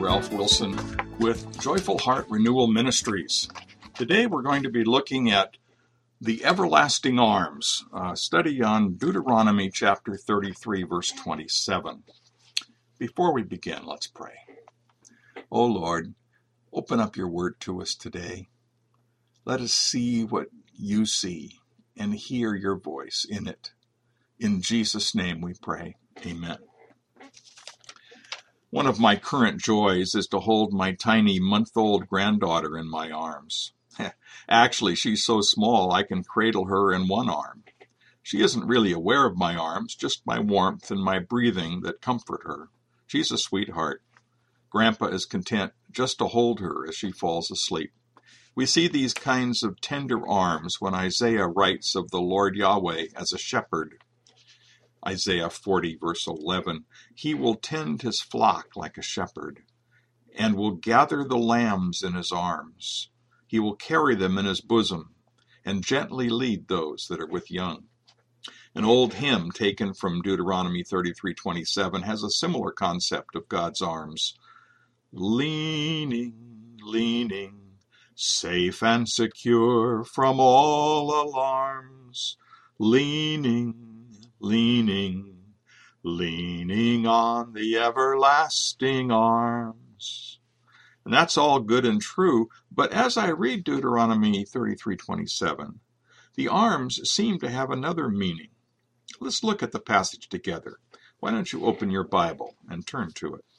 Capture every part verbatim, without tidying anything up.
Ralph Wilson with Joyful Heart Renewal Ministries. Today we're going to be looking at the everlasting arms, a study on Deuteronomy chapter thirty-three, verse twenty-seven. Before we begin, let's pray. O Lord, open up your word to us today. Let us see what you see and hear your voice in it. In Jesus' name we pray. Amen. One of my current joys is to hold my tiny month-old granddaughter in my arms. Actually, she's so small I can cradle her in one arm. She isn't really aware of my arms, just my warmth and my breathing that comfort her. She's a sweetheart. Grandpa is content just to hold her as she falls asleep. We see these kinds of tender arms when Isaiah writes of the Lord Yahweh as a shepherd. Isaiah forty, verse eleven, He will tend his flock like a shepherd, and will gather the lambs in his arms. He will carry them in his bosom, and gently lead those that are with young. An old hymn taken from Deuteronomy thirty-three twenty-seven has a similar concept of God's arms. Leaning, leaning, safe and secure from all alarms, leaning, leaning, leaning on the everlasting arms. And that's all good and true, but as I read Deuteronomy thirty-three twenty-seven, the arms seem to have another meaning. Let's look at the passage together. Why don't you open your Bible and turn to it?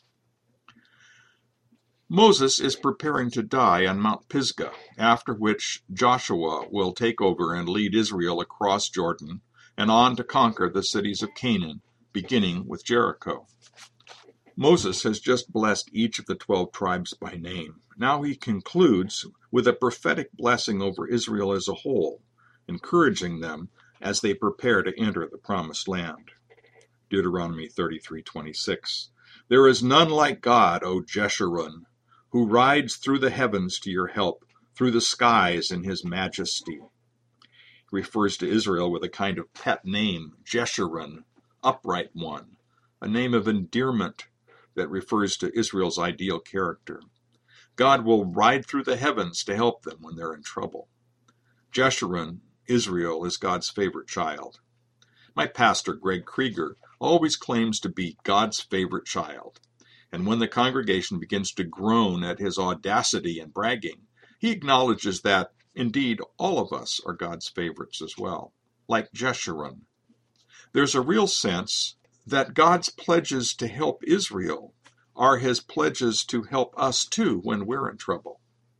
Moses is preparing to die on Mount Pisgah, after which Joshua will take over and lead Israel across Jordan and on to conquer the cities of Canaan, beginning with Jericho. Moses has just blessed each of the twelve tribes by name. Now he concludes with a prophetic blessing over Israel as a whole, encouraging them as they prepare to enter the promised land. Deuteronomy thirty-three twenty-six. There is none like God, O Jeshurun, who rides through the heavens to your help, through the skies in his majesty. Refers to Israel with a kind of pet name, Jeshurun, upright one, a name of endearment that refers to Israel's ideal character. God will ride through the heavens to help them when they're in trouble. Jeshurun, Israel, is God's favorite child. My pastor, Greg Krieger, always claims to be God's favorite child. And when the congregation begins to groan at his audacity and bragging, he acknowledges that, indeed, all of us are God's favorites as well, like Jeshurun. There's a real sense that God's pledges to help Israel are his pledges to help us too when we're in trouble.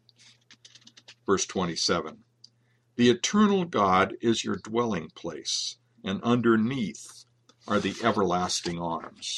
Verse twenty-seven, the eternal God is your dwelling place, and underneath are the everlasting arms.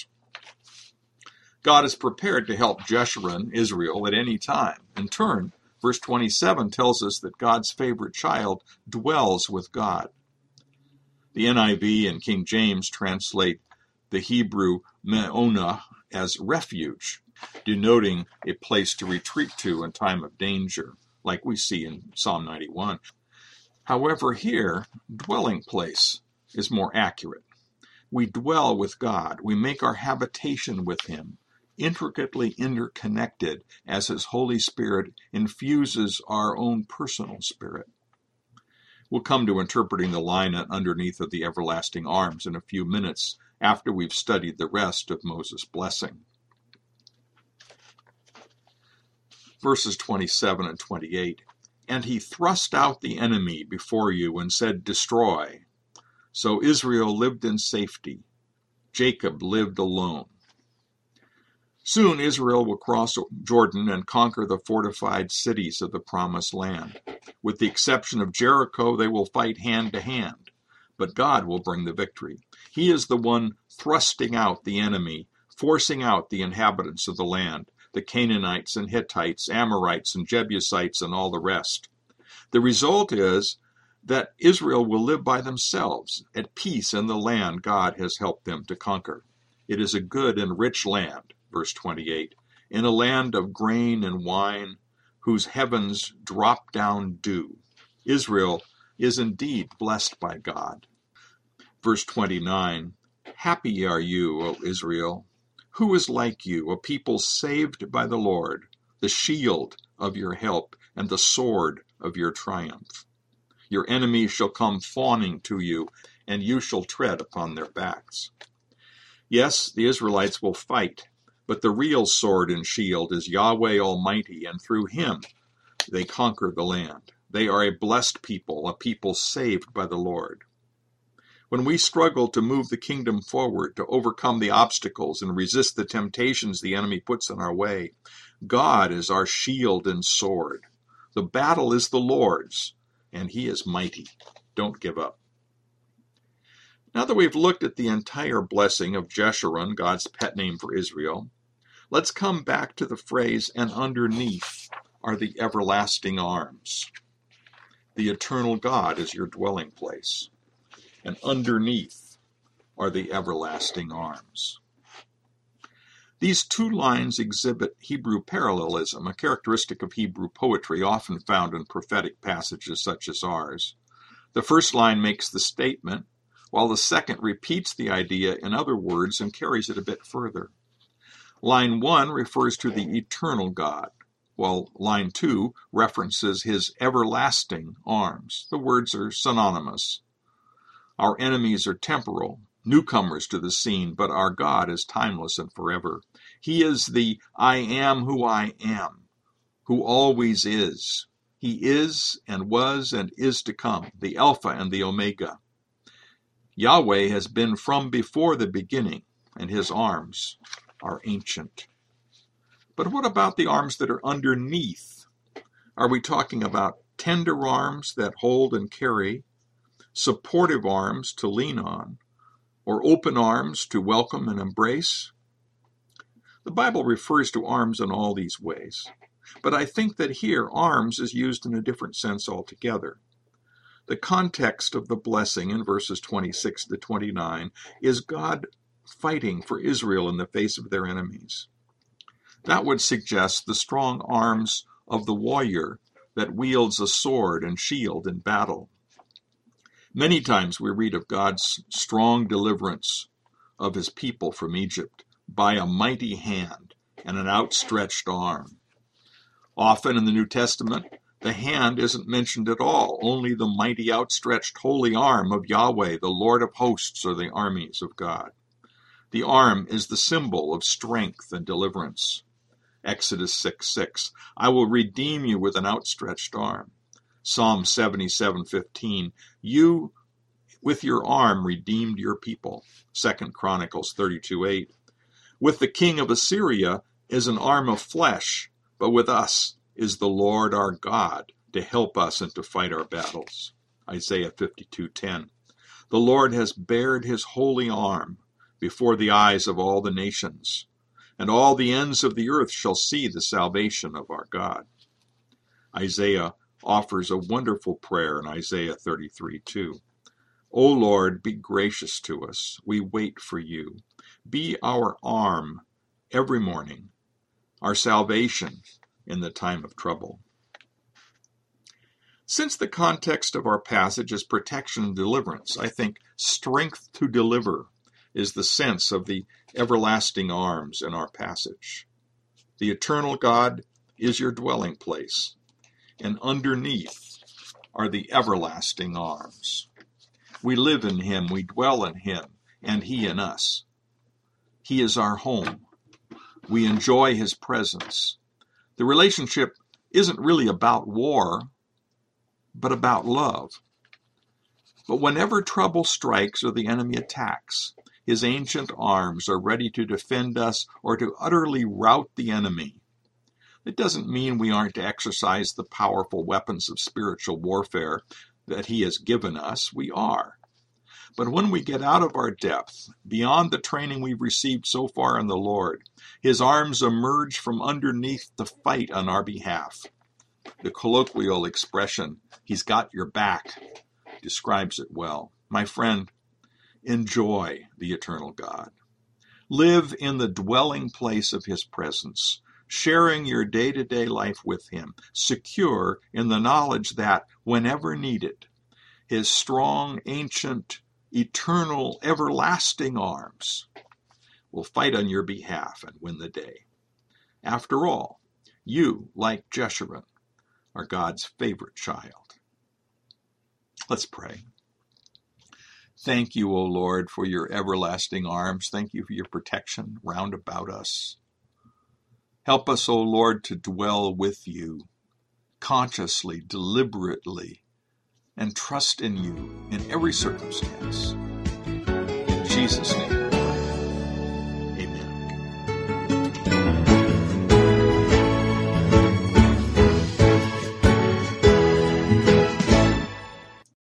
God is prepared to help Jeshurun, Israel, at any time. In turn, verse twenty-seven tells us that God's favorite child dwells with God. The N I V and King James translate the Hebrew me'onah as refuge, denoting a place to retreat to in time of danger, like we see in Psalm ninety-one. However, here, dwelling place is more accurate. We dwell with God. We make our habitation with him, intricately interconnected as his Holy Spirit infuses our own personal spirit. We'll come to interpreting the line underneath of the everlasting arms in a few minutes after we've studied the rest of Moses' blessing. Verses twenty-seven and twenty-eight, and he thrust out the enemy before you and said, destroy. So Israel lived in safety. Jacob lived alone. Soon Israel will cross Jordan and conquer the fortified cities of the promised land. With the exception of Jericho, they will fight hand to hand, but God will bring the victory. He is the one thrusting out the enemy, forcing out the inhabitants of the land, the Canaanites and Hittites, Amorites and Jebusites, and all the rest. The result is that Israel will live by themselves, at peace in the land God has helped them to conquer. It is a good and rich land. Verse twenty-eight, in a land of grain and wine, whose heavens drop down dew. Israel is indeed blessed by God. Verse twenty-nine, happy are you, O Israel, Who is like you, a people saved by the Lord, the shield of your help and the sword of your triumph? Your enemies shall come fawning to you, and you shall tread upon their backs. Yes, the Israelites will fight, but the real sword and shield is Yahweh Almighty, and through him they conquer the land. They are a blessed people, a people saved by the Lord. When we struggle to move the kingdom forward, to overcome the obstacles and resist the temptations the enemy puts in our way, God is our shield and sword. The battle is the Lord's, and he is mighty. Don't give up. Now that we've looked at the entire blessing of Jeshurun, God's pet name for Israel, let's come back to the phrase, and underneath are the everlasting arms. The eternal God is your dwelling place, and underneath are the everlasting arms. These two lines exhibit Hebrew parallelism, a characteristic of Hebrew poetry often found in prophetic passages such as ours. The first line makes the statement, while the second repeats the idea in other words and carries it a bit further. Line one refers to the eternal God, while line two references his everlasting arms. The words are synonymous. Our enemies are temporal, newcomers to the scene, but our God is timeless and forever. He is the I am who I am, who always is. He is and was and is to come, the Alpha and the Omega. Yahweh has been from before the beginning, and his arms are ancient. But what about the arms that are underneath? Are we talking about tender arms that hold and carry, supportive arms to lean on, or open arms to welcome and embrace? The Bible refers to arms in all these ways, but I think that here arms is used in a different sense altogether. The context of the blessing in verses twenty-six to twenty-nine is God fighting for Israel in the face of their enemies. That would suggest the strong arms of the warrior that wields a sword and shield in battle. Many times we read of God's strong deliverance of his people from Egypt by a mighty hand and an outstretched arm. Often in the New Testament, the hand isn't mentioned at all, only the mighty outstretched holy arm of Yahweh, the Lord of hosts, or the armies of God. The arm is the symbol of strength and deliverance. Exodus six six, I will redeem you with an outstretched arm. Psalm seventy-seven fifteen, you with your arm redeemed your people. Second Chronicles thirty-two eight. With the king of Assyria is an arm of flesh, but with us is the Lord our God to help us and to fight our battles. Isaiah fifty-two ten. The Lord has bared his holy arm before the eyes of all the nations, and all the ends of the earth shall see the salvation of our God. Isaiah offers a wonderful prayer in Isaiah thirty-three two. O Lord, be gracious to us. We wait for you. Be our arm every morning, our salvation in the time of trouble. Since the context of our passage is protection and deliverance, I think strength to deliver is the sense of the everlasting arms in our passage. The eternal God is your dwelling place, and underneath are the everlasting arms. We live in him, we dwell in him, and he in us. He is our home. We enjoy his presence. The relationship isn't really about war, but about love. But whenever trouble strikes or the enemy attacks, his ancient arms are ready to defend us or to utterly rout the enemy. It doesn't mean we aren't to exercise the powerful weapons of spiritual warfare that he has given us. We are. But when we get out of our depth, beyond the training we've received so far in the Lord, his arms emerge from underneath to fight on our behalf. The colloquial expression, he's got your back, describes it well. My friend, enjoy the eternal God. Live in the dwelling place of his presence, sharing your day-to-day life with him, secure in the knowledge that, whenever needed, his strong, ancient, eternal, everlasting arms will fight on your behalf and win the day. After all, you, like Jeshurun, are God's favorite child. Let's pray. Thank you, O Lord, for your everlasting arms. Thank you for your protection round about us. Help us, O Lord, to dwell with you consciously, deliberately, and trust in you in every circumstance. In Jesus' name.